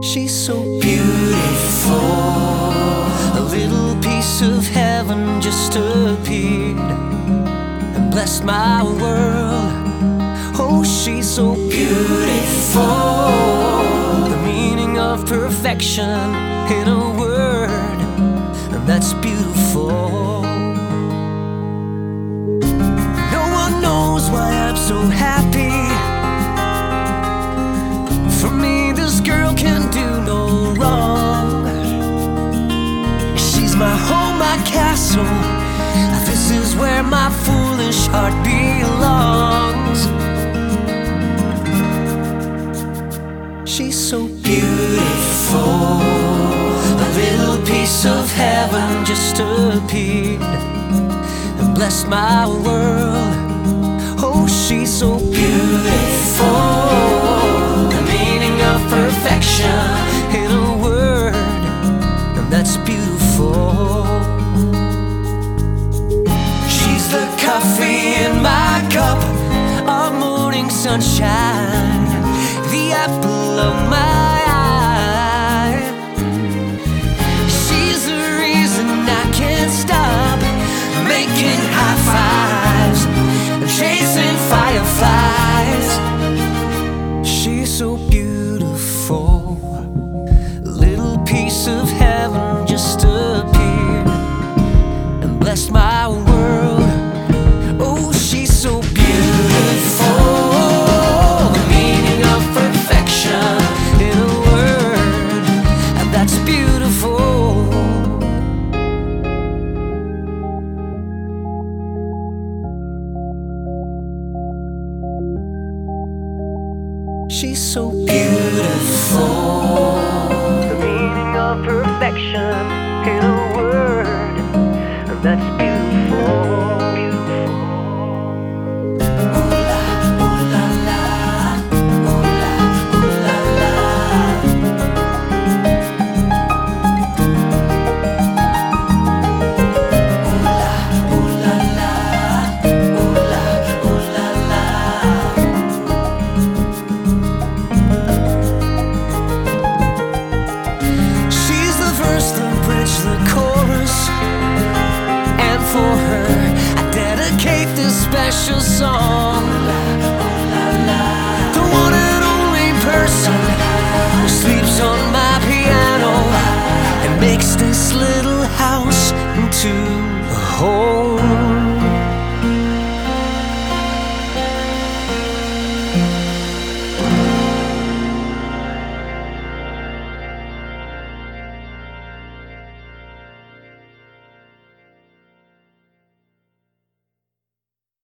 She's so beautiful. A little piece of heaven just appeared and blessed my world. Oh, she's so beautiful. The meaning of perfection in a word, and that's beautiful. No one knows why I'm so happy. For me, this girl can do no wrong. She's my home, my castle. This is where my foolish heart belongs. She's so beautiful. A little piece of heaven just appeared and blessed my world. Oh, she's so beautiful. The meaning of perfection in a word, and that's beautiful. She's the coffee in my cup, our morning sunshine, the apple of my eye. She's the reason I can't stop making high fives and chasing fireflies. She's so beautiful. A little piece of heaven just appeared and blessed my world. Oh, she's so beautiful. The meaning of perfection in a word, and that's beautiful. She's so beautiful. The meaning of perfection in a word, and that's beautiful. The chorus, and for her I dedicate this special song.